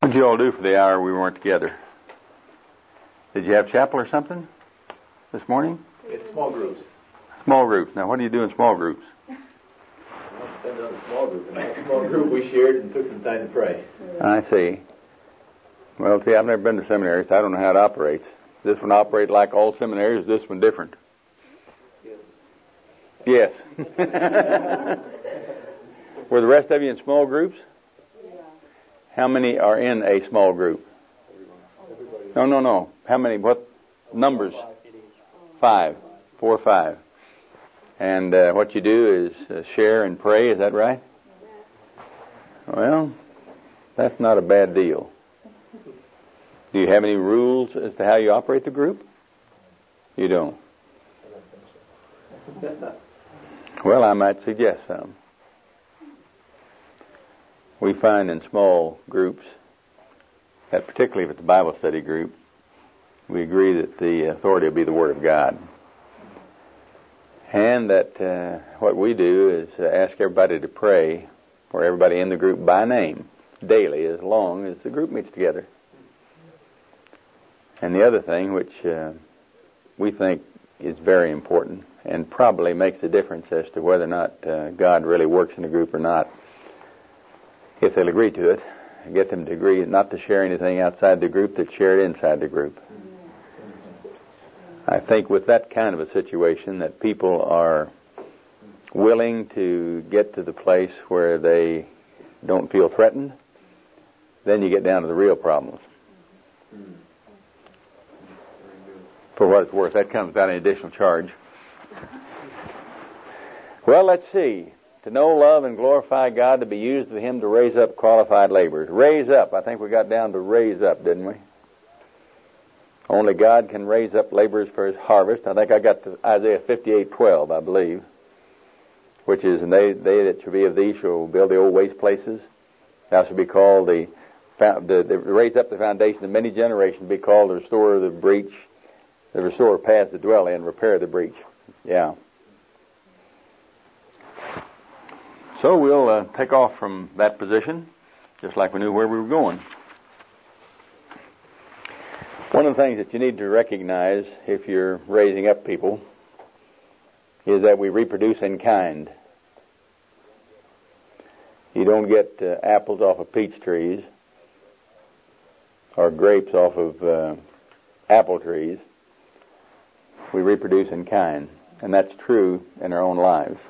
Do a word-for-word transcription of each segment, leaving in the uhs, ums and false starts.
What did you all do for the hour we weren't together? Did you have chapel or something this morning? It's small groups. Small groups. Now, what do you do in small groups? Well, it depends on the small group. In our small group, we shared and took some time to pray. I see. Well, see, I've never been to seminaries, so I don't know how it operates. Does this one operate like all seminaries? Is this one different? Yes. Were the rest of you in small groups? How many are in a small group? No, no, no. How many? What numbers? Five. Four or five. And uh, what you do is uh, share and pray. Is that right? Well, that's not a bad deal. Do you have any rules as to how you operate the group? You don't. Well, I might suggest some. We find in small groups, that particularly if it's a Bible study group, we agree that the authority will be the Word of God. And that uh, what we do is uh, ask everybody to pray for everybody in the group by name daily as long as the group meets together. And the other thing, which uh, we think is very important and probably makes a difference as to whether or not uh, God really works in a group or not, if they'll agree to it, get them to agree not to share anything outside the group that's shared inside the group. I think with that kind of a situation that people are willing to get to the place where they don't feel threatened, then you get down to the real problems. For what it's worth, that comes without any additional charge. Well, let's see. To know, love, and glorify God, to be used of Him to raise up qualified laborers. Raise up. I think we got down to raise up, didn't we? Only God can raise up laborers for His harvest. I think I got to Isaiah fifty-eight twelve, I believe, which is, and they, they that shall be of thee shall build the old waste places. Thou shalt be called the, the, the raise up the foundation of many generations, be called the restorer of the breach, the restorer of paths to dwell in, repair the breach. Yeah. So we'll uh, take off from that position, just like we knew where we were going. One of the things that you need to recognize if you're raising up people is that we reproduce in kind. You don't get uh, apples off of peach trees or grapes off of uh, apple trees. We reproduce in kind, and that's true in our own lives.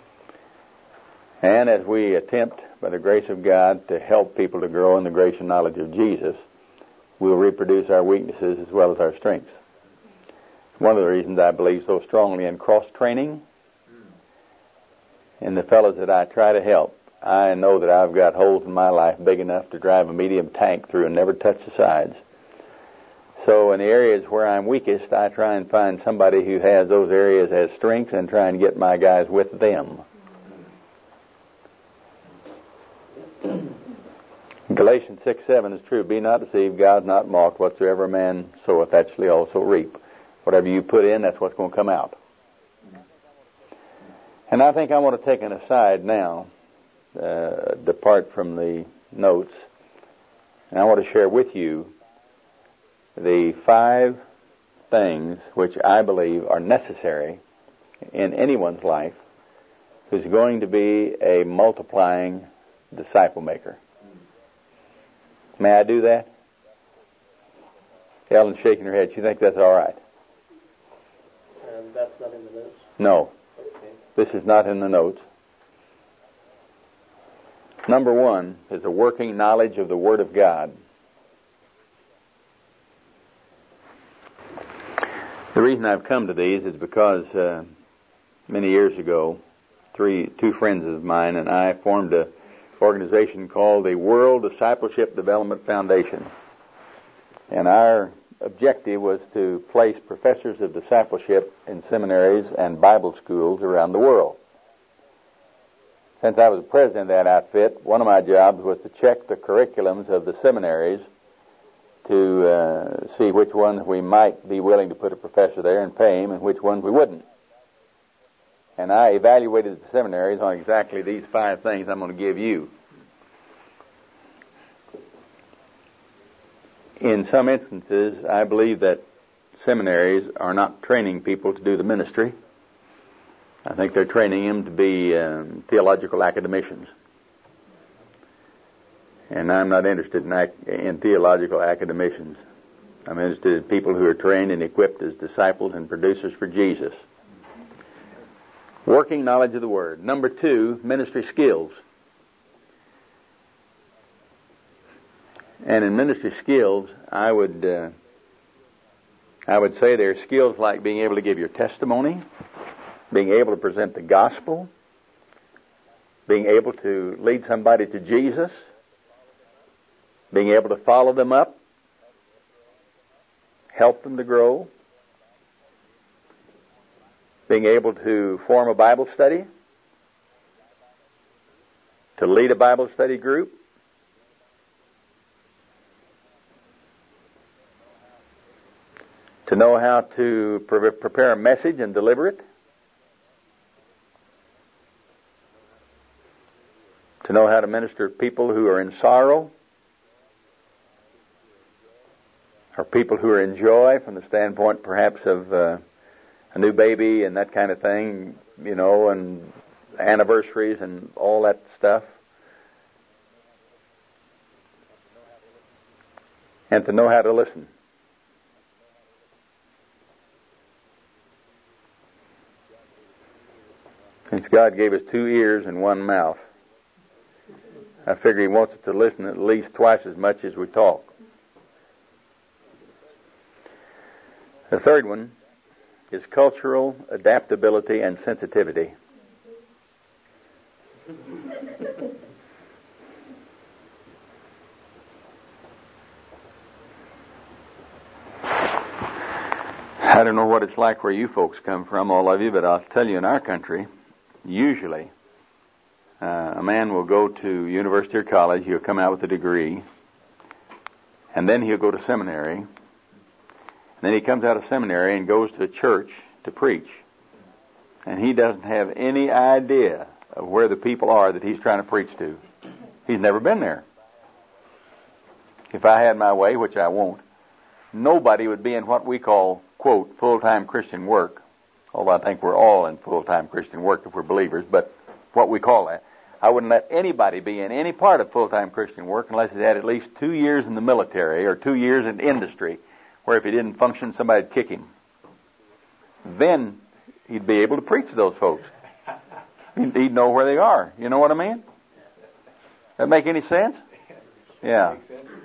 And as we attempt, by the grace of God, to help people to grow in the grace and knowledge of Jesus, we'll reproduce our weaknesses as well as our strengths. One of the reasons I believe so strongly in cross-training, in the fellows that I try to help, I know that I've got holes in my life big enough to drive a medium tank through and never touch the sides. So in the areas where I'm weakest, I try and find somebody who has those areas as strengths and try and get my guys with them. Galatians six seven is true. Be not deceived, God is not mocked. Whatsoever a man soweth, that shall he also reap. Whatever you put in, that's what's going to come out. And I think I want to take an aside now, uh, depart from the notes, and I want to share with you the five things which I believe are necessary in anyone's life who's going to be a multiplying disciple maker. May I do that? Ellen's shaking her head. She thinks that's all right. And that's not in the notes? No. Okay. This is not in the notes. Number one is a working knowledge of the Word of God. The reason I've come to these is because uh, many years ago, three, two friends of mine and I formed a organization called the World Discipleship Development Foundation. And our objective was to place professors of discipleship in seminaries and Bible schools around the world. Since I was president of that outfit, one of my jobs was to check the curriculums of the seminaries to uh, see which ones we might be willing to put a professor there and pay him and which ones we wouldn't. And I evaluated the seminaries on exactly these five things I'm going to give you. In some instances, I believe that seminaries are not training people to do the ministry. I think they're training them to be um, theological academicians. And I'm not interested in, ac- in theological academicians. I'm interested in people who are trained and equipped as disciples and producers for Jesus. Working knowledge of the Word. Number two, ministry skills. And in ministry skills, I would uh, I would say there are skills like being able to give your testimony, being able to present the gospel, being able to lead somebody to Jesus, being able to follow them up, help them to grow, being able to form a Bible study, to lead a Bible study group, to know how to pre- prepare a message and deliver it, to know how to minister to people who are in sorrow, or people who are in joy from the standpoint perhaps of uh, a new baby and that kind of thing, you know, and anniversaries and all that stuff. And to know how to listen. Since God gave us two ears and one mouth, I figure He wants us to listen at least twice as much as we talk. The third one is cultural adaptability and sensitivity. I don't know what it's like where you folks come from, all of you, but I'll tell you in our country, usually uh, a man will go to university or college, he'll come out with a degree, and then he'll go to seminary, and then he comes out of seminary and goes to a church to preach. And he doesn't have any idea of where the people are that he's trying to preach to. He's never been there. If I had my way, which I won't, nobody would be in what we call, quote, full-time Christian work. Although I think we're all in full-time Christian work if we're believers, but what we call that. I wouldn't let anybody be in any part of full-time Christian work unless he had at least two years in the military or two years in industry, where if he didn't function, somebody'd kick him. Then he'd be able to preach to those folks. He'd, he'd know where they are. You know what I mean? That make any sense? Yeah.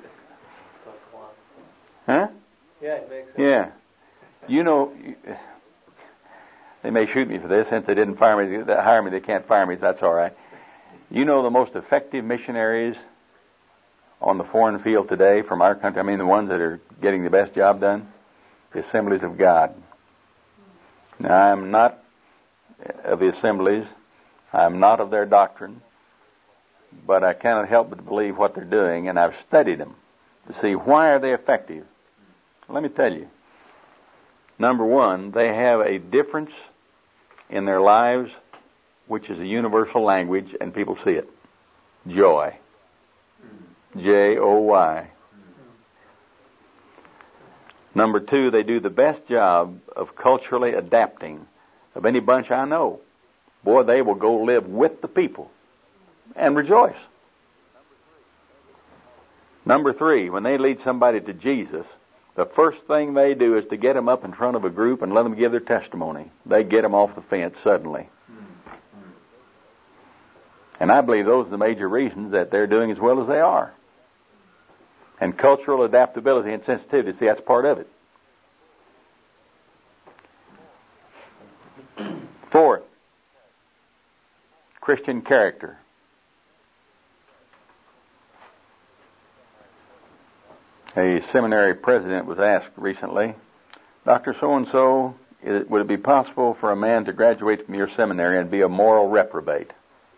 Huh? Yeah, it makes sense. Yeah. You know, they may shoot me for this. Since they didn't fire me, they hire me, they can't fire me, so that's all right. You know the most effective missionaries on the foreign field today from our country, I mean the ones that are getting the best job done? The Assemblies of God. Now, I'm not of the Assemblies. I'm not of their doctrine. But I cannot help but believe what they're doing, and I've studied them to see why are they effective. Let me tell you. Number one, they have a difference in their lives which is a universal language, and people see it. Joy. J O Y. Number two, they do the best job of culturally adapting of any bunch I know. Boy, they will go live with the people and rejoice. Number three, when they lead somebody to Jesus, the first thing they do is to get them up in front of a group and let them give their testimony. They get them off the fence suddenly. And I believe those are the major reasons that they're doing as well as they are. And cultural adaptability and sensitivity, see, that's part of it. Fourth, Christian character. A seminary president was asked recently, Doctor So-and-so, would it be possible for a man to graduate from your seminary and be a moral reprobate?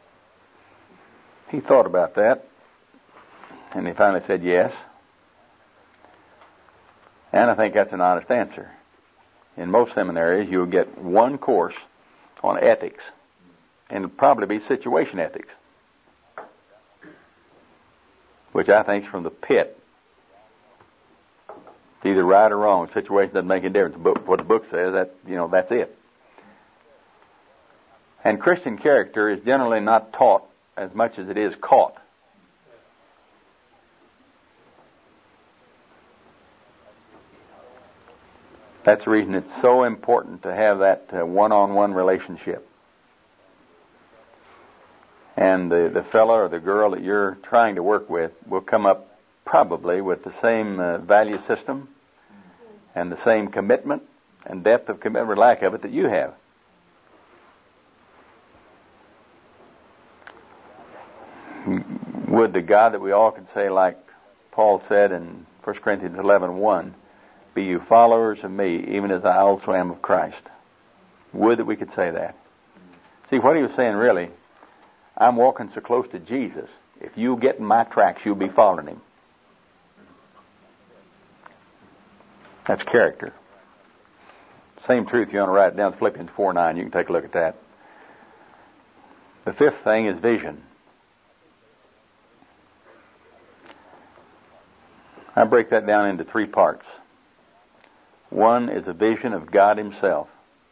He thought about that, and he finally said yes. And I think that's an honest answer. In most seminaries, you'll get one course on ethics, and it'll probably be situation ethics, which I think is from the pit. It's either right or wrong. The situation doesn't make any difference. The book, what the book says, that, you know, that's it. And Christian character is generally not taught as much as it is caught. That's the reason it's so important to have that uh, one-on-one relationship. And the, the fellow or the girl that you're trying to work with will come up probably with the same uh, value system and the same commitment and depth of commitment or lack of it that you have. Would the God that we all could say, like Paul said in First Corinthians eleven one, be you followers of me, even as I also am of Christ. Would that we could say that. See, what he was saying really, I'm walking so close to Jesus, if you get in my tracks, you'll be following him. That's character. Same truth, you want to write it down, Philippians four nine, you can take a look at that. The fifth thing is vision. I break that down into three parts. One is a vision of God himself.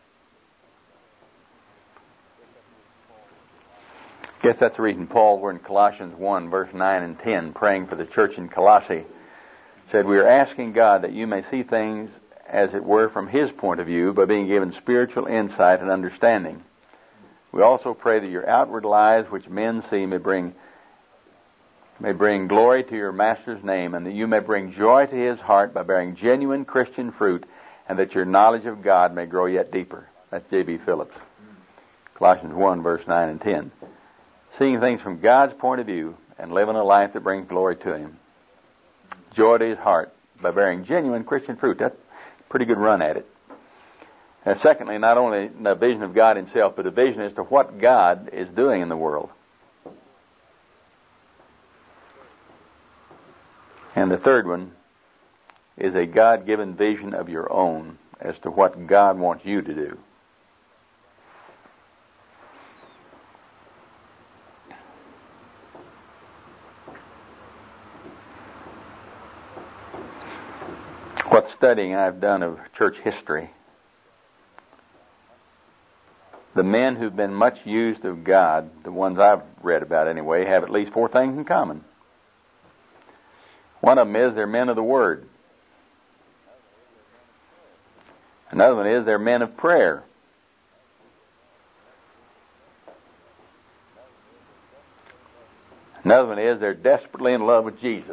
I guess that's the reason Paul, we're in Colossians one, verse nine and ten, praying for the church in Colossae, said, we are asking God that you may see things as it were from his point of view by being given spiritual insight and understanding. We also pray that your outward lives, which men see, may bring may bring glory to your Master's name, and that you may bring joy to his heart by bearing genuine Christian fruit, and that your knowledge of God may grow yet deeper. That's J B Phillips. Colossians one, verse nine and ten. Seeing things from God's point of view and living a life that brings glory to him. Joy to his heart by bearing genuine Christian fruit. That's a pretty good run at it. And secondly, not only a vision of God himself, but a vision as to what God is doing in the world. And the third one is a God-given vision of your own as to what God wants you to do. What studying I've done of church history, the men who've been much used of God, the ones I've read about anyway, have at least four things in common. One of them is they're men of the Word. Another one is they're men of prayer. Another one is they're desperately in love with Jesus.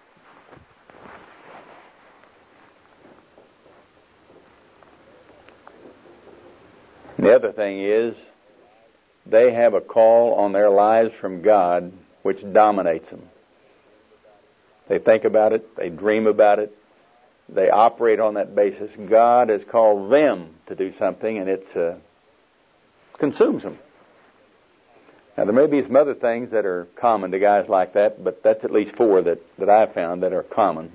And the other thing is they have a call on their lives from God which dominates them. They think about it, they dream about it, they operate on that basis. God has called them to do something, and it uh, consumes them. Now, there may be some other things that are common to guys like that, but that's at least four that, that I've found that are common.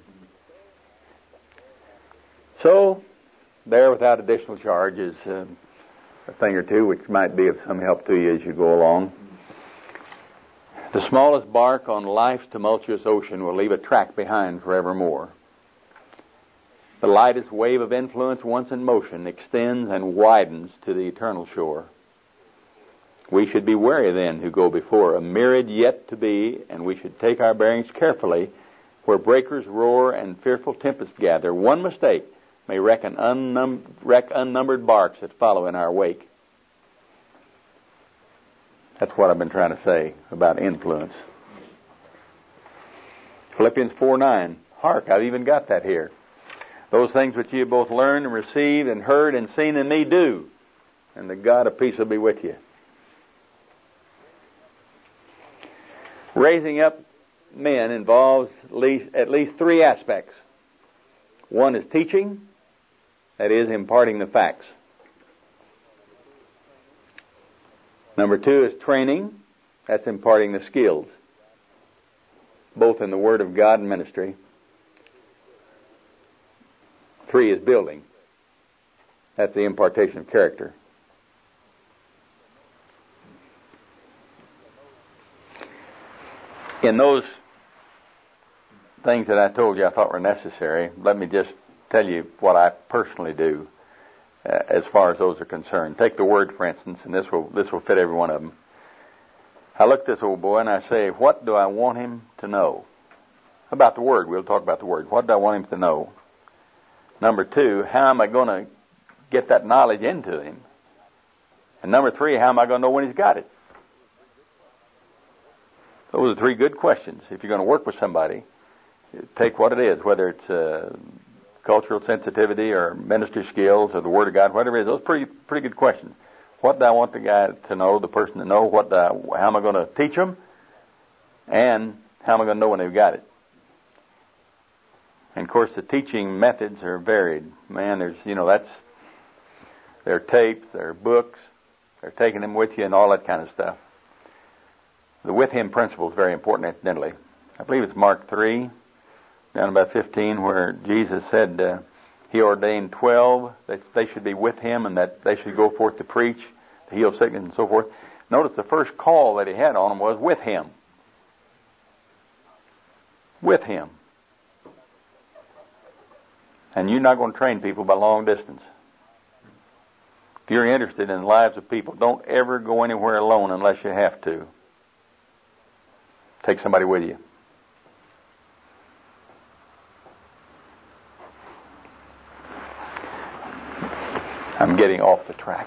So, there, without additional charge, is uh, a thing or two which might be of some help to you as you go along. The smallest bark on life's tumultuous ocean will leave a track behind forevermore. The lightest wave of influence, once in motion, extends and widens to the eternal shore. We should be wary then who go before, a myriad yet to be, and we should take our bearings carefully, where breakers roar and fearful tempests gather. One mistake may wreck, an unnum- wreck unnumbered barks that follow in our wake. That's what I've been trying to say about influence. Philippians four nine. Hark, I've even got that here. Those things which you have both learned and received and heard and seen in me do, and the God of peace will be with you. Raising up men involves at least, at least three aspects. One is teaching, that is, imparting the facts. Number two is training. That's imparting the skills, both in the Word of God and ministry. Three is building. That's the impartation of character. In those things that I told you I thought were necessary, let me just tell you what I personally do uh, as far as those are concerned. Take the Word, for instance, and this will this will fit every one of them. I look at this old boy and I say, what do I want him to know? About the Word. We'll talk about the Word. What do I want him to know? Number two, how am I going to get that knowledge into him? And number three, how am I going to know when he's got it? Those are three good questions. If you're going to work with somebody, take what it is, whether it's uh, cultural sensitivity or ministry skills or the Word of God, whatever it is. Those are pretty, pretty good questions. What do I want the guy to know, the person to know? What do I, how am I going to teach them? And how am I going to know when they've got it? And of course, the teaching methods are varied. Man, there's, you know, that's, there are tapes, there are books, they're taking them with you and all that kind of stuff. The with him principle is very important, incidentally. I believe it's Mark three, down about fifteen, where Jesus said uh, he ordained twelve, that they should be with him and that they should go forth to preach, to heal sickness and so forth. Notice the first call that he had on them was with him. With him. And you're not going to train people by long distance. If you're interested in the lives of people, don't ever go anywhere alone unless you have to. Take somebody with you. I'm getting off the track.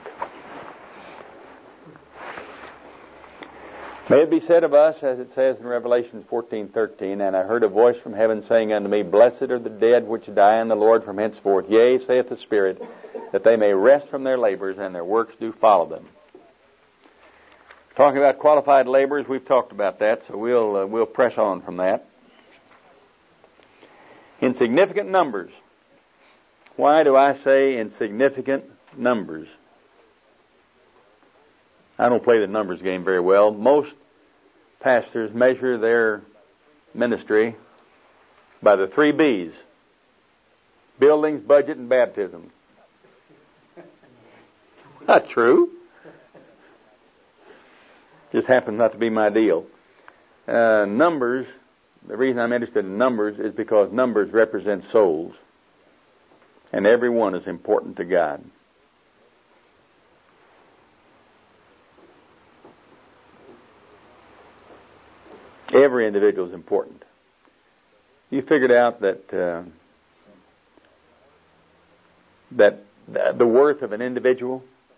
May it be said of us, as it says in Revelation fourteen thirteen, and I heard a voice from heaven saying unto me, Blessed are the dead which die in the Lord from henceforth. Yea, saith the Spirit, that they may rest from their labors, and their works do follow them. Talking about qualified laborers, we've talked about that, so we'll uh, we'll press on from that. In significant numbers. Why do I say in significant numbers? I don't play the numbers game very well. Most pastors measure their ministry by the three B's. Buildings, budget, and baptism. Not true. Just happens not to be my deal. Uh, numbers, the reason I'm interested in numbers is because numbers represent souls. And every one is important to God. Every individual is important. You figured out that uh, that the worth of an individual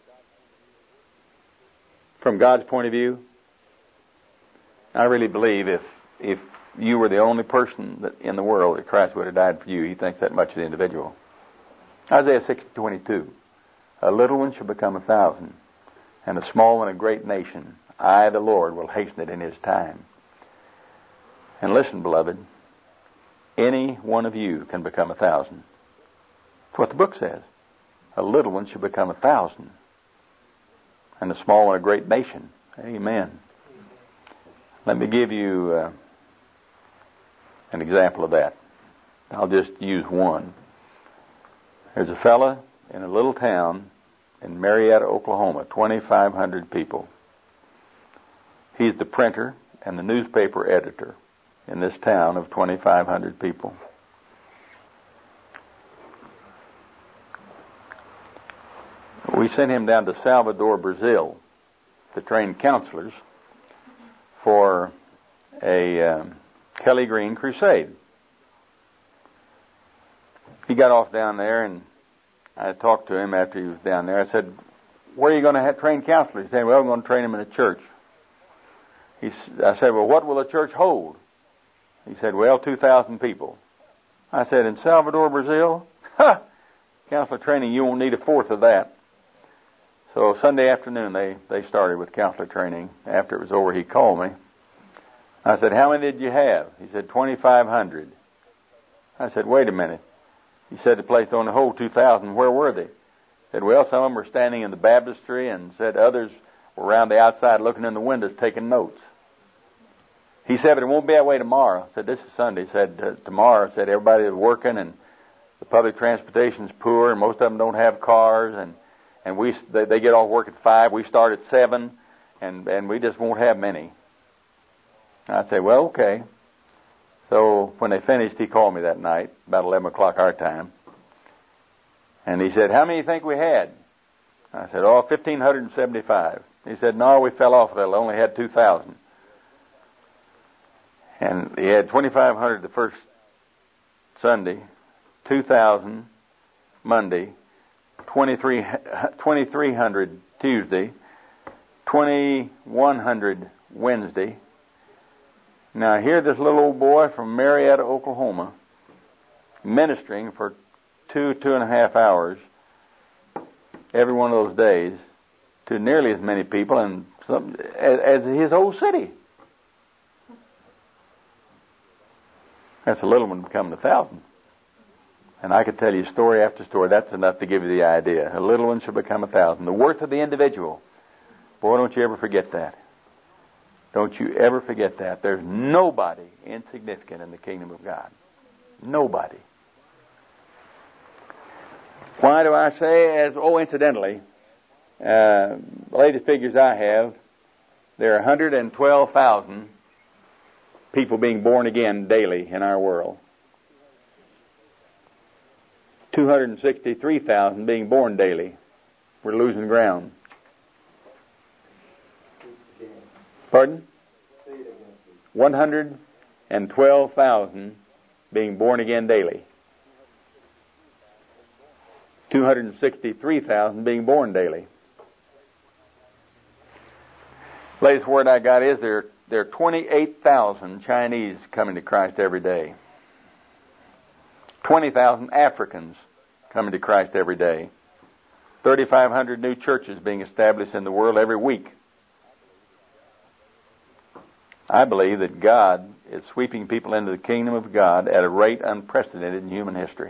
from God's point of view? I really believe if if you were the only person that in the world that Christ would have died for you, He thinks that much of the individual. Isaiah sixty twenty-two, a little one shall become a thousand, and a small one a great nation. I, the Lord, will hasten it in His time. And listen, beloved, any one of you can become a thousand. That's what the book says. A little one shall become a thousand, and a small one a great nation. Amen. Let me give you uh, an example of that. I'll just use one. There's a fella in a little town in Marietta, Oklahoma, twenty-five hundred people. He's the printer and the newspaper editor in this town of twenty-five hundred people. We sent him down to Salvador, Brazil, to train counselors for a um, Kelly Green crusade. He got off down there, and I talked to him after he was down there. I said, where are you going to have train counselors? He said, well, I'm going to train them in a church. He, I said, well, what will a church hold? He said, well, two thousand people. I said, in Salvador, Brazil? Ha! Counselor training, you won't need a fourth of that. So Sunday afternoon, they, they started with counselor training. After it was over, he called me. I said, how many did you have? He said, twenty-five hundred. I said, wait a minute. He said the place only hold two thousand. Where were they? He said, well, some of them were standing in the baptistry, and said others were around the outside looking in the windows taking notes. He said, but it won't be that way tomorrow. I said, this is Sunday. He said, uh, tomorrow, said everybody is working, and the public transportation's poor, and most of them don't have cars, and, and we they, they get off work at five. We start at seven, and, and we just won't have many. And I said, well, okay. So when they finished, he called me that night, about eleven o'clock our time. And he said, how many do you think we had? I said, oh, one thousand five hundred seventy-five. He said, no, we fell off a little. Only had two thousand. And he had twenty-five hundred the first Sunday, two thousand Monday, twenty-three hundred Tuesday, twenty-one hundred Wednesday. Now here this little old boy from Marietta, Oklahoma, ministering for two, two and a half hours every one of those days to nearly as many people and some, as, as his old city. That's a little one becoming a thousand. And I could tell you story after story. That's enough to give you the idea. A little one should become a thousand. The worth of the individual. Boy, don't you ever forget that. Don't you ever forget that. There's nobody insignificant in the kingdom of God. Nobody. Why do I say, as oh, incidentally, uh, the latest figures I have, there are one hundred twelve thousand people being born again daily in our world. two hundred sixty-three thousand being born daily. We're losing ground. Pardon? one hundred twelve thousand being born again daily. two hundred sixty-three thousand being born daily. Latest word I got is there, there are twenty-eight thousand Chinese coming to Christ every day. twenty thousand Africans coming to Christ every day. thirty-five hundred new churches being established in the world every week. I believe that God is sweeping people into the kingdom of God at a rate unprecedented in human history.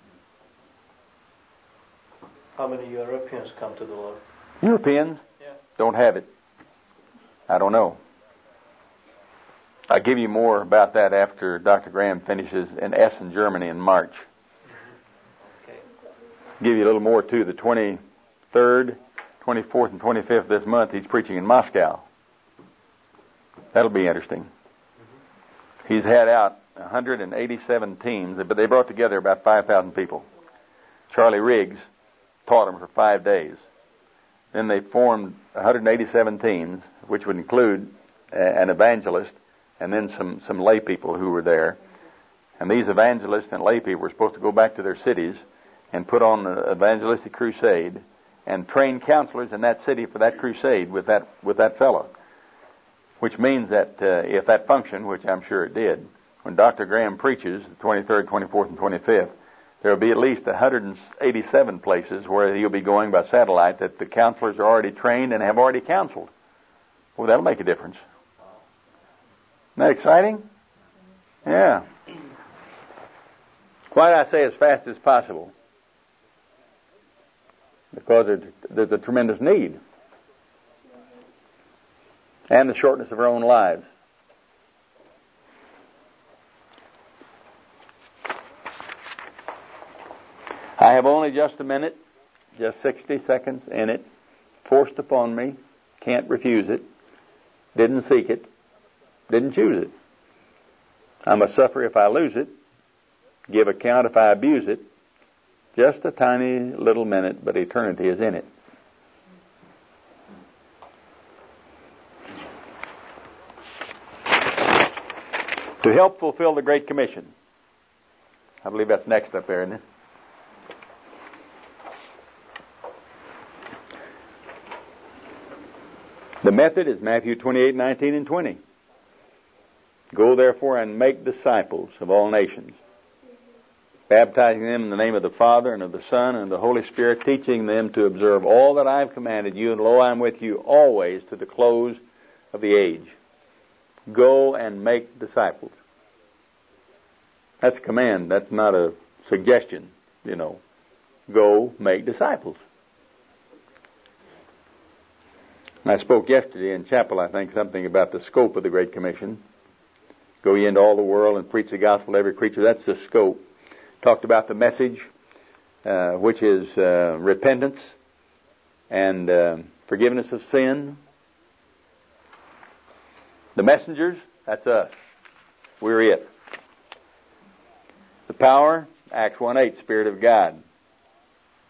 How many Europeans come to the Lord? Europeans? Yeah. Don't have it. I don't know. I'll give you more about that after Doctor Graham finishes in Essen, Germany in March. Okay. Give you a little more too. The twenty-third, twenty-fourth, and twenty-fifth this month, he's preaching in Moscow. That'll be interesting. Mm-hmm. He's had out one hundred eighty-seven teams, but they brought together about five thousand people. Charlie Riggs taught them for five days. Then they formed one hundred eighty-seven teams, which would include an evangelist and then some, some lay people who were there. And these evangelists and lay people were supposed to go back to their cities and put on an evangelistic crusade and train counselors in that city for that crusade with that with that fellow. Which means that uh, if that functioned, which I'm sure it did, when Doctor Graham preaches, the twenty-third, twenty-fourth, and twenty-fifth, there will be at least one hundred eighty-seven places where he'll be going by satellite that the counselors are already trained and have already counseled. Well, that'll make a difference. Isn't that exciting? Yeah. Why did I say as fast as possible? Because there's, there's a tremendous need. And the shortness of our own lives. I have only just a minute, just sixty seconds in it, forced upon me, can't refuse it, didn't seek it, didn't choose it. I must suffer if I lose it, give account if I abuse it. Just a tiny little minute, but eternity is in it. To help fulfill the Great Commission. I believe that's next up there, isn't it? The method is Matthew twenty-eight, nineteen, and twenty. Go therefore and make disciples of all nations, baptizing them in the name of the Father and of the Son and of the Holy Spirit, teaching them to observe all that I have commanded you, and lo, I am with you always to the close of the age. Go and make disciples. That's a command. That's not a suggestion, you know. Go make disciples. And I spoke yesterday in chapel, I think, something about the scope of the Great Commission. Go ye into all the world and preach the gospel to every creature. That's the scope. Talked about the message, uh, which is uh, repentance and uh, forgiveness of sin. The messengers, that's us. We're it. The power, Acts one eight, Spirit of God.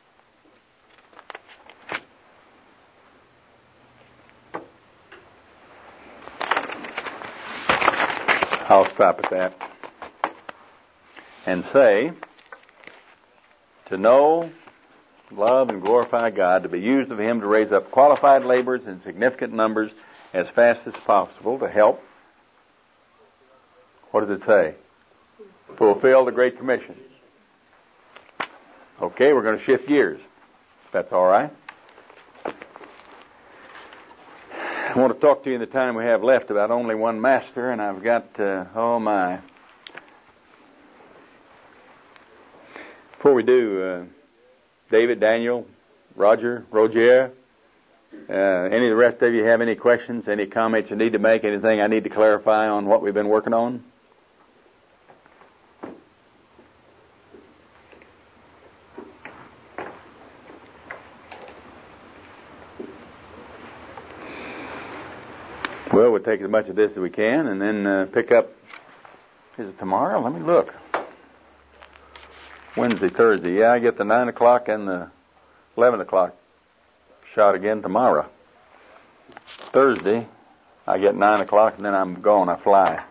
I'll stop at that and say, to know, love, and glorify God, to be used of Him to raise up qualified laborers in significant numbers as fast as possible to help. What does it say? Fulfill the Great Commission. Okay, we're going to shift gears. If that's all right. I want to talk to you in the time we have left about only one master, and I've got, uh, oh my. Before we do, uh, David, Daniel, Roger, Roger, uh, any of the rest of you have any questions, any comments you need to make, anything I need to clarify on what we've been working on? Well, we'll take as much of this as we can and then uh, pick up. Is it tomorrow? Let me look. Wednesday, Thursday. Yeah, I get the nine o'clock and the eleven o'clock shot again tomorrow. Thursday, I get nine o'clock and then I'm gone. I fly.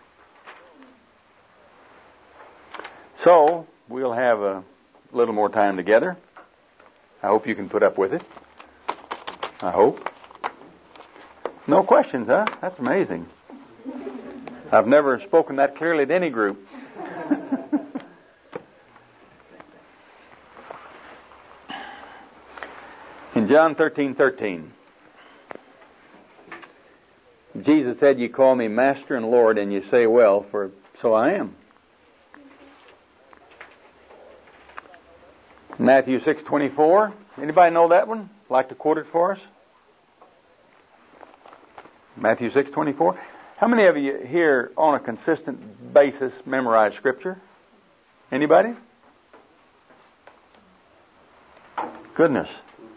So, we'll have a little more time together. I hope you can put up with it. I hope. No questions, huh? That's amazing. I've never spoken that clearly to any group. In John thirteen thirteen, Jesus said, "You call me Master and Lord, and you say, well, for so I am." Matthew six twenty-four. Anybody know that one? Like to quote it for us? Matthew six twenty-four. How many of you here on a consistent basis memorize Scripture? Anybody? Goodness.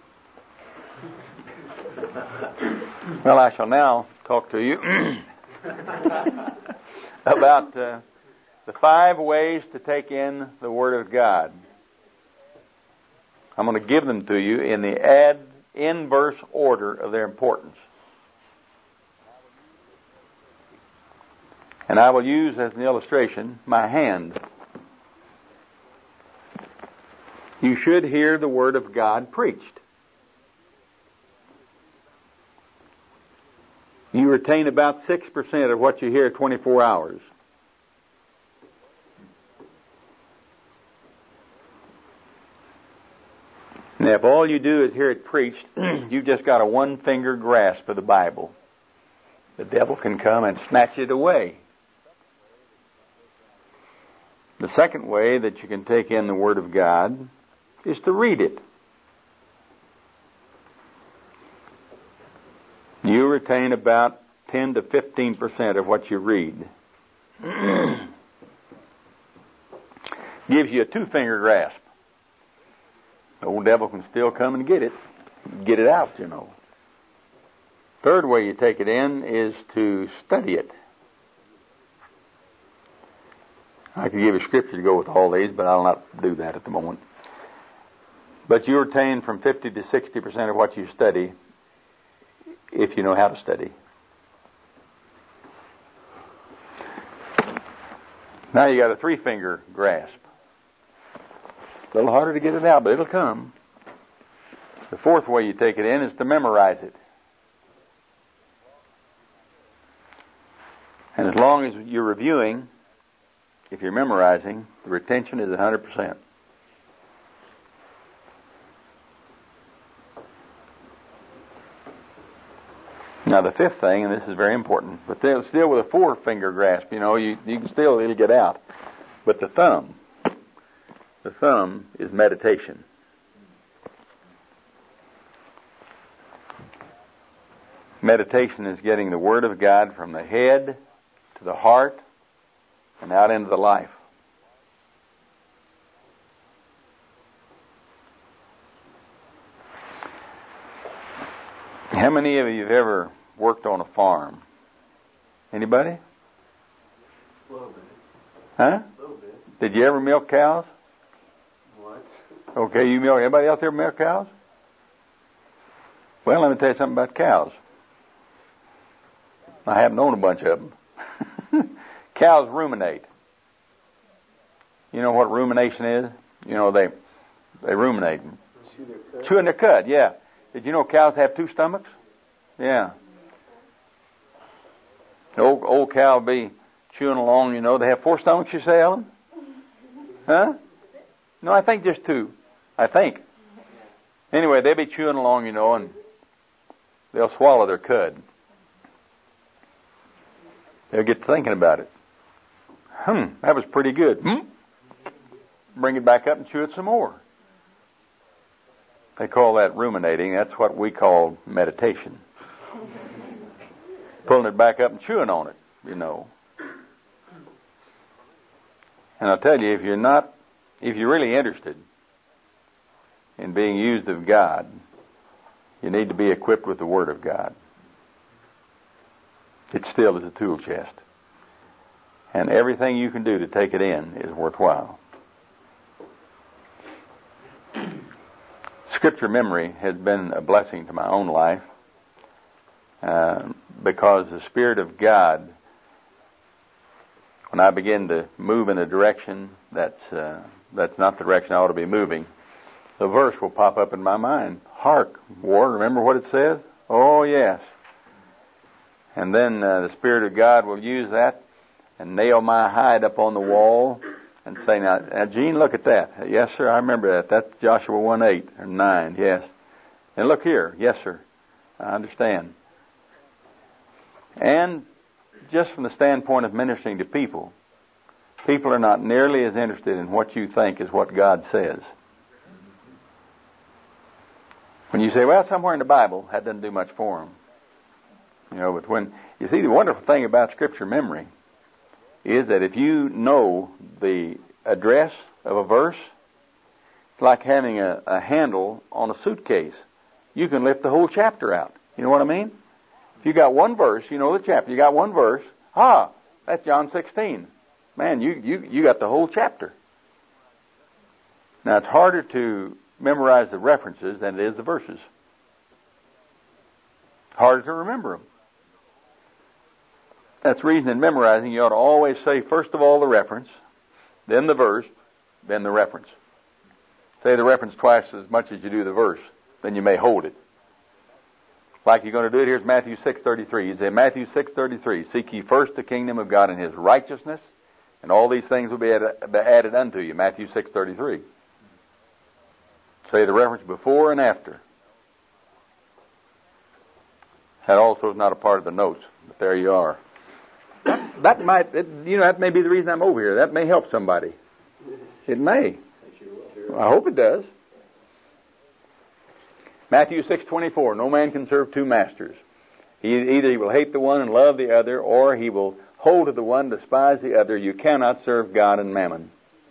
Well, I shall now talk to you about uh, the five ways to take in the Word of God. I'm going to give them to you in the ad inverse order of their importance. And I will use as an illustration my hand. You should hear the Word of God preached. You retain about six percent of what you hear twenty-four hours. Now, if all you do is hear it preached, you've just got a one-finger grasp of the Bible. The devil can come and snatch it away. The second way that you can take in the Word of God is to read it. You retain about ten to fifteen percent of what you read. Gives you a two-finger grasp. The old devil can still come and get it. Get it out, you know. Third way you take it in is to study it. I could give a scripture to go with all these, but I'll not do that at the moment. But you retain from fifty to sixty percent of what you study if you know how to study. Now you got a three-finger grasp. A little harder to get it out, but it'll come. The fourth way you take it in is to memorize it. And as long as you're reviewing, if you're memorizing, the retention is one hundred percent. Now the fifth thing, and this is very important, but still with a four-finger grasp, you know, you, you can still it'll get out. But the thumb, the thumb is meditation. Meditation is getting the Word of God from the head to the heart and out into the life. How many of you have ever worked on a farm? Anybody? A little bit. Huh? A little bit. Did you ever milk cows? What? Okay, you milk. Anybody else ever milk cows? Well, let me tell you something about cows. I haven't owned a bunch of them. Cows ruminate. You know what rumination is? You know, they they ruminate. Chewing their cud, yeah. Did you know cows have two stomachs? Yeah. The old, old cow will be chewing along, you know. They have four stomachs, you say, Ellen? Huh? No, I think just two. I think. Anyway, they'll be chewing along, you know, and they'll swallow their cud. They'll get to thinking about it. Hmm, that was pretty good. Hmm? Bring it back up and chew it some more. They call that ruminating. That's what we call meditation. Pulling it back up and chewing on it, you know. And I'll tell you, if you're not, if you're really interested in being used of God, you need to be equipped with the Word of God. It still is a tool chest. And everything you can do to take it in is worthwhile. Scripture memory has been a blessing to my own life uh, because the Spirit of God, when I begin to move in a direction that's uh, that's not the direction I ought to be moving, the verse will pop up in my mind. Hark, Ward, remember what it says? Oh, yes. And then uh, the Spirit of God will use that and nail my hide up on the wall and say, now, now, Gene, look at that. Yes, sir, I remember that. That's Joshua one eight or nine, yes. And look here. Yes, sir, I understand. And just from the standpoint of ministering to people, people are not nearly as interested in what you think as what God says. When you say, well, somewhere in the Bible, that doesn't do much for them. You know, but when, you see, the wonderful thing about Scripture memory is that if you know the address of a verse, it's like having a, a handle on a suitcase. You can lift the whole chapter out. You know what I mean? If you got one verse, you know the chapter. You got one verse. Ah, that's John sixteen. Man, you, you, you got the whole chapter. Now, it's harder to memorize the references than it is the verses. Harder to remember them. That's the reason in memorizing you ought to always say first of all the reference, then the verse, then the reference. Say the reference twice as much as you do the verse, then you may hold it. Like you're going to do it, here's Matthew six thirty-three. You say Matthew six thirty-three, seek ye first the kingdom of God and His righteousness, and all these things will be added, added unto you. Matthew six thirty-three. Say the reference before and after. That also is not a part of the notes, but there you are. That, that might, it, you know, that may be the reason I'm over here. That may help somebody. It may. I hope it does. Matthew six twenty-four. No man can serve two masters. He, either he will hate the one and love the other, or he will hold to the one, despise the other. You cannot serve God and mammon.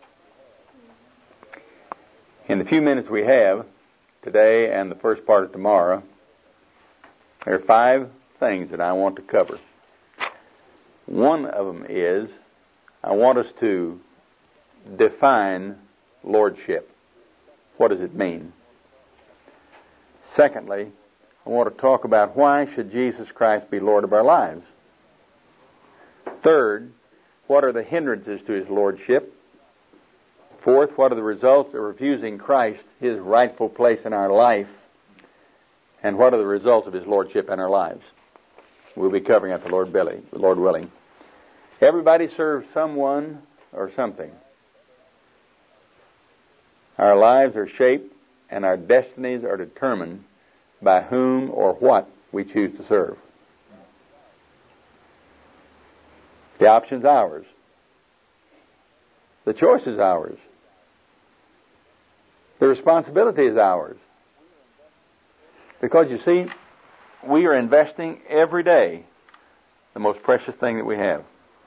In the few minutes we have today and the first part of tomorrow, there are five things that I want to cover. One of them is, I want us to define lordship. What does it mean? Secondly, I want to talk about why should Jesus Christ be Lord of our lives. Third, what are the hindrances to His lordship? Fourth, what are the results of refusing Christ, His rightful place in our life? And what are the results of His lordship in our lives? We'll be covering that, the Lord willing. The Lord willing. Everybody serves someone or something. Our lives are shaped and our destinies are determined by whom or what we choose to serve. The option's ours. The choice is ours. The responsibility is ours. Because you see, we are investing every day the most precious thing that we have.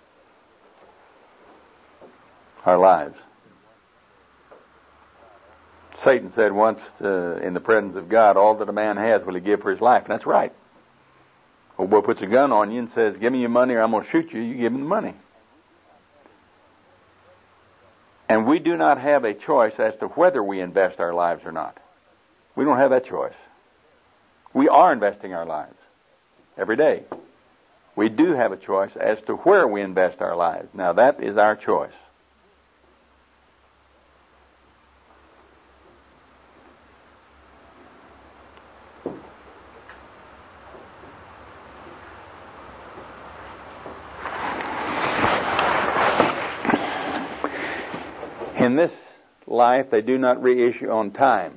Our lives. Satan said once uh, in the presence of God, all that a man has will he give for his life. And that's right. Old boy puts a gun on you and says, give me your money or I'm going to shoot you. You give him the money. And we do not have a choice as to whether we invest our lives or not. We don't have that choice. We are investing our lives every day. We do have a choice as to where we invest our lives. Now, that is our choice. In this life, they do not reissue on time.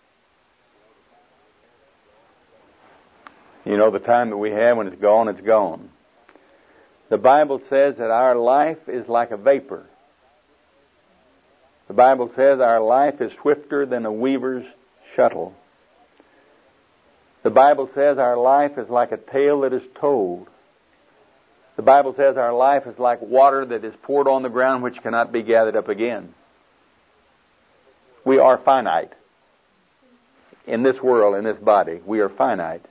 You know, the time that we have, when it's gone, it's gone. The Bible says that our life is like a vapor. The Bible says our life is swifter than a weaver's shuttle. The Bible says our life is like a tale that is told. The Bible says our life is like water that is poured on the ground which cannot be gathered up again. We are finite. In this world, in this body, we are finite.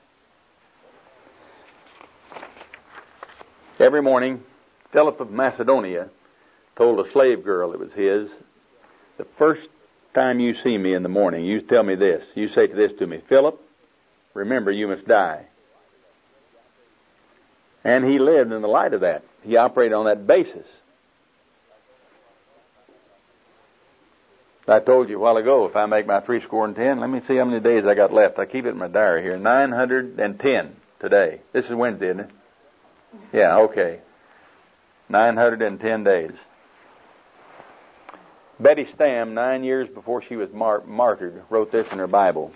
Every morning, Philip of Macedonia told a slave girl that was his, the first time you see me in the morning, you tell me this. You say to this to me, Philip, remember you must die. And he lived in the light of that. He operated on that basis. I told you a while ago, if I make my three score and ten, let me see how many days I got left. I keep it in my diary here. nine hundred ten today. This is Wednesday, isn't it? Yeah, okay. nine hundred ten days. Betty Stam, nine years before she was mar- martyred, wrote this in her Bible.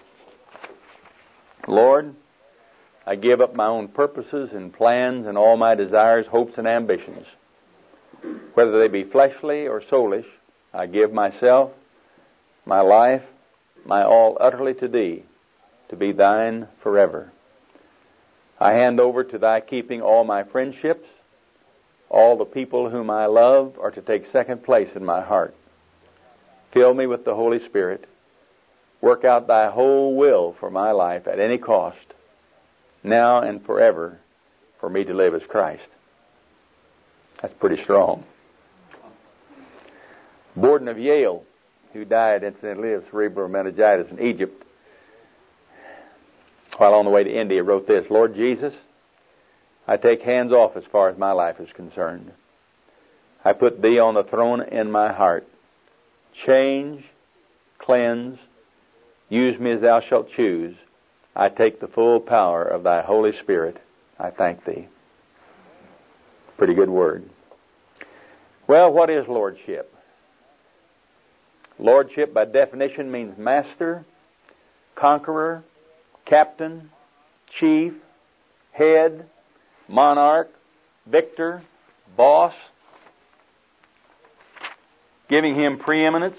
Lord, I give up my own purposes and plans and all my desires, hopes, and ambitions. Whether they be fleshly or soulish, I give myself, my life, my all utterly to Thee, to be Thine forever. I hand over to Thy keeping all my friendships. All the people whom I love are to take second place in my heart. Fill me with the Holy Spirit. Work out Thy whole will for my life at any cost, now and forever, for me to live as Christ. That's pretty strong. Borden of Yale, who died incidentally of cerebral meningitis in Egypt, while on the way to India, wrote this, Lord Jesus, I take hands off as far as my life is concerned. I put Thee on the throne in my heart. Change, cleanse, use me as Thou shalt choose. I take the full power of Thy Holy Spirit. I thank Thee. Pretty good word. Well, what is lordship? Lordship, by definition, means master, conqueror, captain, chief, head, monarch, victor, boss, giving him preeminence,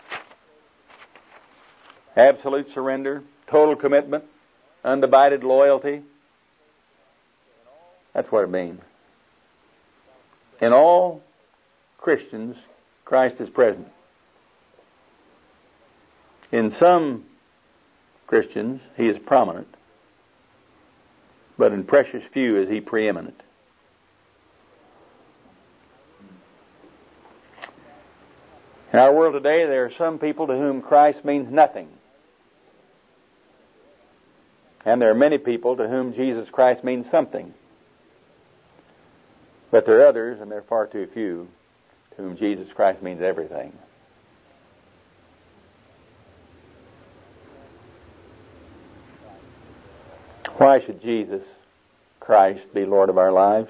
absolute surrender, total commitment, undivided loyalty. That's what it means. In all Christians, Christ is present. In some Christians, He is prominent, but in precious few is He preeminent. In our world today, there are some people to whom Christ means nothing. And there are many people to whom Jesus Christ means something. But there are others, and they're far too few, to whom Jesus Christ means everything. Why should Jesus Christ be Lord of our lives?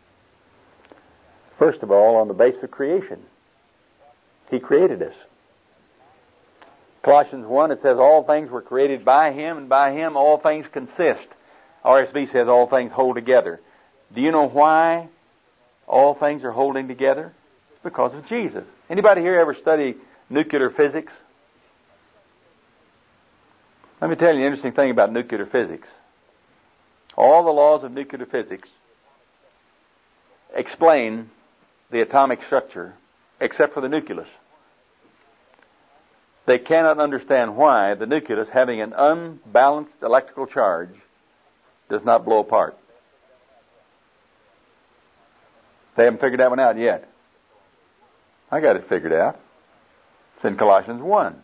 First of all, on the basis of creation. He created us. Colossians one, it says, all things were created by Him, and by Him all things consist. R S V says all things hold together. Do you know why all things are holding together? It's because of Jesus. Anybody here ever study nuclear physics? Let me tell you an interesting thing about nuclear physics. All the laws of nuclear physics explain the atomic structure except for the nucleus. They cannot understand why the nucleus, having an unbalanced electrical charge, does not blow apart. They haven't figured that one out yet. I got it figured out. It's in Colossians one,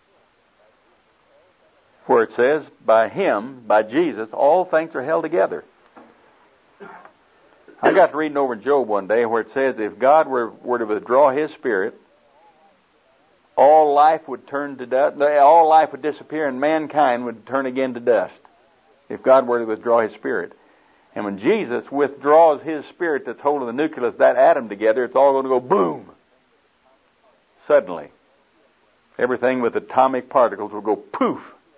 where it says, by Him, by Jesus, all things are held together. I got reading over in Job one day where it says if God were, were to withdraw His Spirit, all life would turn to dust, all life would disappear and mankind would turn again to dust. If God were to withdraw His Spirit. And when Jesus withdraws His Spirit that's holding the nucleus of that atom together, it's all going to go boom. Suddenly. Everything with atomic particles will go poof.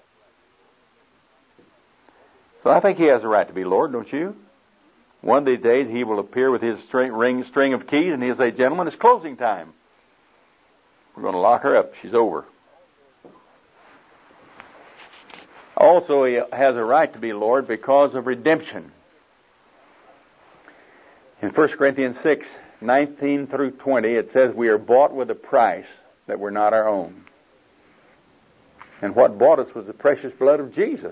So I think He has a right to be Lord, don't you? One of these days He will appear with His string, ring, string of keys and He'll say, gentlemen, it's closing time. We're going to lock her up. She's over. Also, He has a right to be Lord because of redemption. In First Corinthians six, nineteen through twenty, it says, we are bought with a price that we're not our own. And what bought us was the precious blood of Jesus.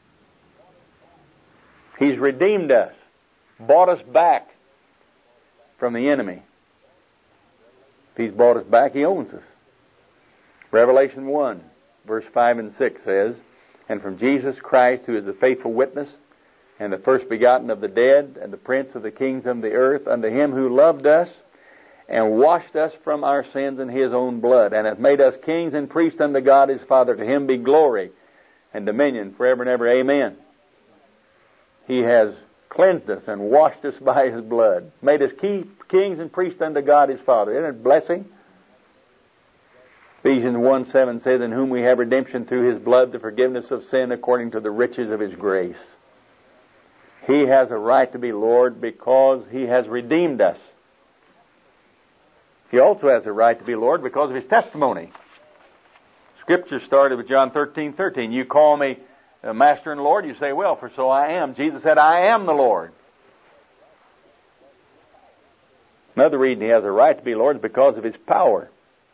He's redeemed us, bought us back from the enemy. If He's bought us back, He owns us. Revelation one, verse five and six says, and from Jesus Christ, who is the faithful witness, and the first begotten of the dead, and the prince of the kings of the earth, unto Him who loved us, and washed us from our sins in His own blood, and hath made us kings and priests unto God His Father. To Him be glory and dominion forever and ever. Amen. He has cleansed us and washed us by His blood, made us kings and priests unto God His Father. Isn't it a blessing? Ephesians one seven says, in whom we have redemption through His blood, the forgiveness of sin according to the riches of His grace. He has a right to be Lord because He has redeemed us. He also has a right to be Lord because of His testimony. Scripture started with John thirteen thirteen. You call me uh, Master and Lord, you say, well, for so I am. Jesus said, I am the Lord. Another reason He has a right to be Lord is because of His power.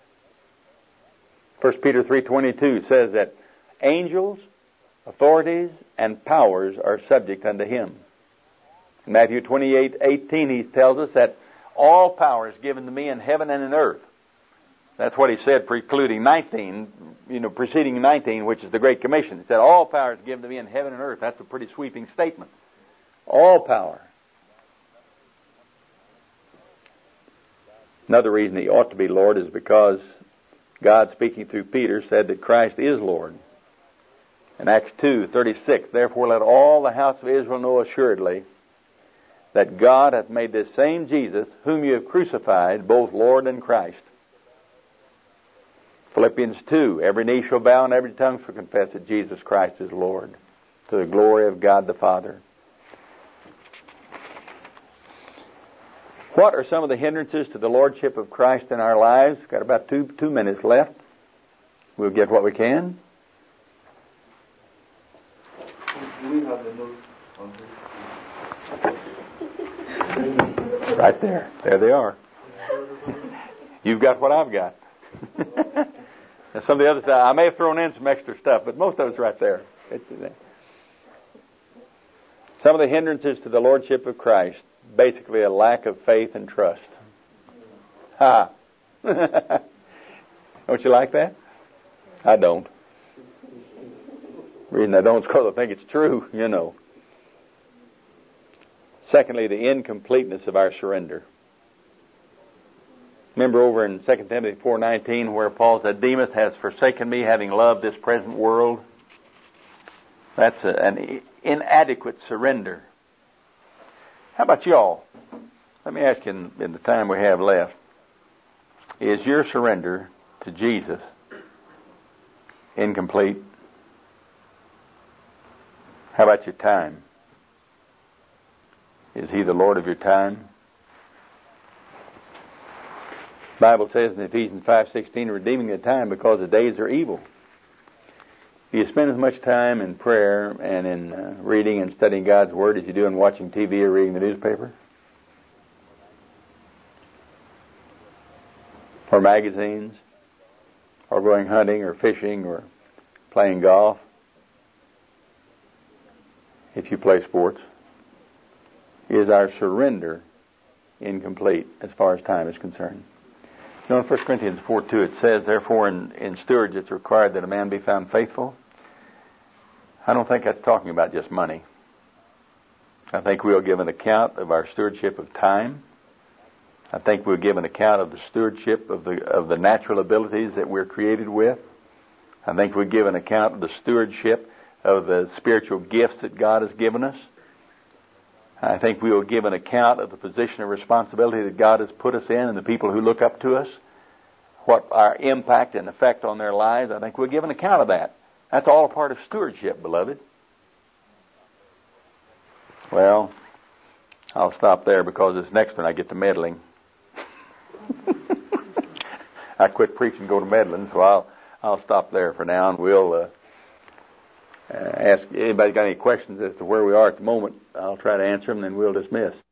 First Peter three twenty-two says that angels, authorities, and powers are subject unto Him. In Matthew twenty-eight eighteen, He tells us that all power is given to me in heaven and in earth. That's what He said precluding nineteen, you know, preceding nineteen, which is the Great Commission. He said, all power is given to me in heaven and earth. That's a pretty sweeping statement. All power. Another reason He ought to be Lord is because God, speaking through Peter, said that Christ is Lord. In Acts two thirty-six, therefore let all the house of Israel know assuredly that God hath made this same Jesus, whom you have crucified, both Lord and Christ. Philippians two, every knee shall bow and every tongue shall confess that Jesus Christ is Lord, to the glory of God the Father. What are some of the hindrances to the Lordship of Christ in our lives? We've got about two, two minutes left. We'll get what we can. Do we have the notes on this? Right there. There they are. You've got what I've got. And some of the other stuff, I may have thrown in some extra stuff, but most of it's right there. Some of the hindrances to the Lordship of Christ. Basically a lack of faith and trust. Ha! Don't you like that? I don't. The reason I don't is because I think it's true, you know. Secondly, the incompleteness of our surrender. Remember over in Second Timothy four nineteen where Paul said, Demas has forsaken me, having loved this present world. That's a, an inadequate surrender. How about y'all? Let me ask you in, in the time we have left, is your surrender to Jesus incomplete? How about your time? Is He the Lord of your time? The Bible says in Ephesians five sixteen, redeeming the time because the days are evil. Do you spend as much time in prayer and in uh, reading and studying God's Word as you do in watching T V or reading the newspaper? Or magazines? Or going hunting or fishing or playing golf? If you play sports. Is our surrender incomplete as far as time is concerned? You know, in First Corinthians four two it says, therefore in, in stewards it's required that a man be found faithful. I don't think that's talking about just money. I think we'll give an account of our stewardship of time. I think we'll give an account of the stewardship of the of the natural abilities that we're created with. I think we'll give an account of the stewardship of the spiritual gifts that God has given us. I think we will give an account of the position of responsibility that God has put us in and the people who look up to us, what our impact and effect on their lives. I think we'll give an account of that. That's all a part of stewardship, beloved. Well, I'll stop there because this next one I get to meddling. I quit preaching and go to meddling, so I'll I'll stop there for now, and we'll uh, uh, ask anybody got any questions as to where we are at the moment. I'll try to answer them, and then we'll dismiss.